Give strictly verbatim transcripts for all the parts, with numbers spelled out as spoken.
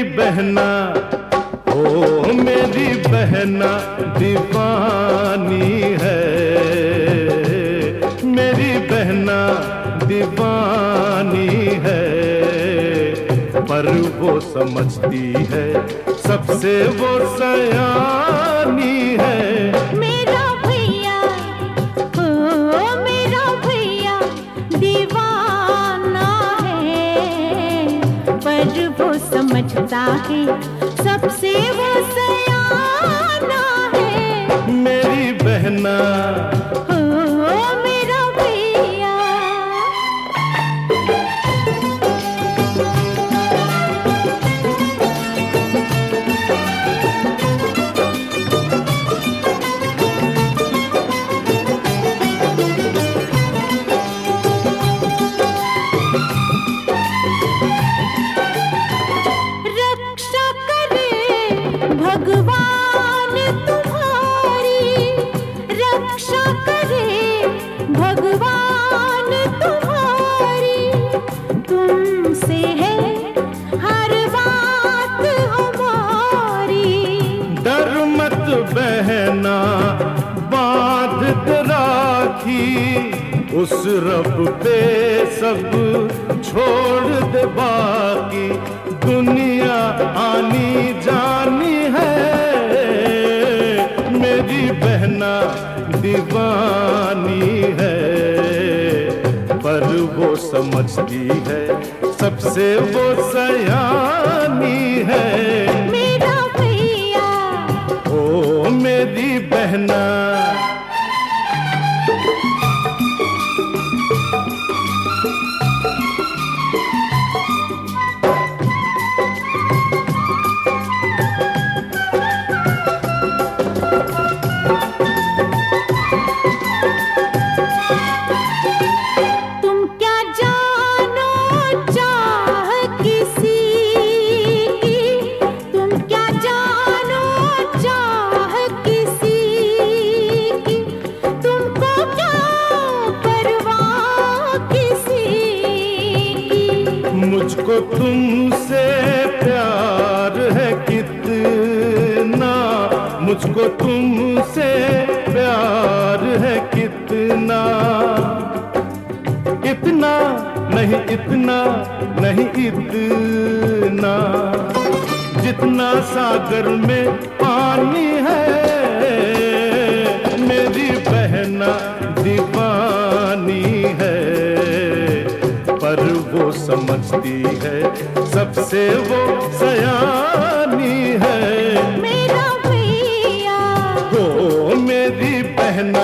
बहना, ओ मेरी बहना दीवानी है, मेरी बहना दीवानी है, पर वो समझती है सबसे वो सयानी है। मेरा भैया, ओ मेरा भैया दीवाना है, पर वो समझता है सबसे वो सयाना है। मेरी बहना, भगवान तुम्हारी रक्षा करे, भगवान तुम्हारी, तुमसे है हर बात हमारी। डर मत बहना बांध राखी, उस रब पे सब छोड़ दे बाकी, दुनिया आनी जानी है। मेरी बहना दीवानी है, पर वो समझती है सबसे वो सयानी है। मेरा भैया, ओ मेरी बहना, मुझको तुमसे प्यार है कितना, मुझको तुमसे प्यार है कितना, इतना नहीं इतना नहीं इतना, जितना सागर में पानी है। मेरी बहना दीवानी है, पर वो समझती है सबसे वो सयानी है। मेरा भैया, ओ मेरी बहना,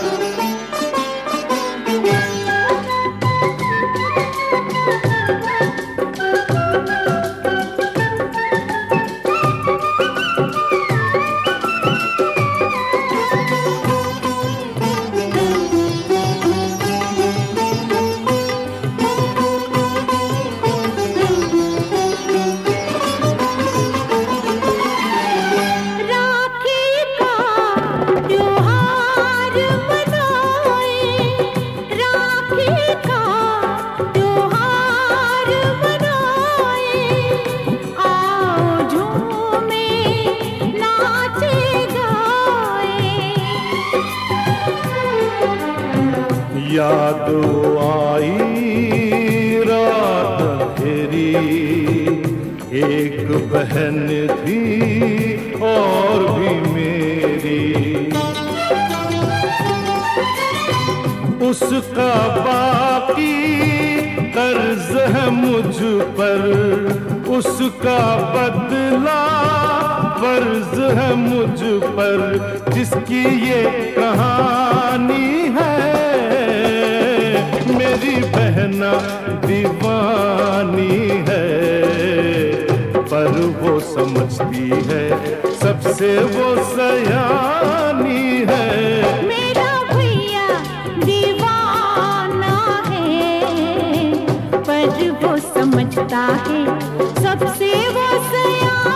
याद आई रात तेरी, एक बहन थी और भी मेरी, उसका बाकी कर्ज है मुझ पर, उसका बदला फर्ज है मुझ पर, जिसकी ये कहानी है। मेरी बहना दीवानी है, पर वो समझती है सबसे वो सयानी है। मेरा भैया दीवाना है, पर वो समझता है सबसे वो सयानी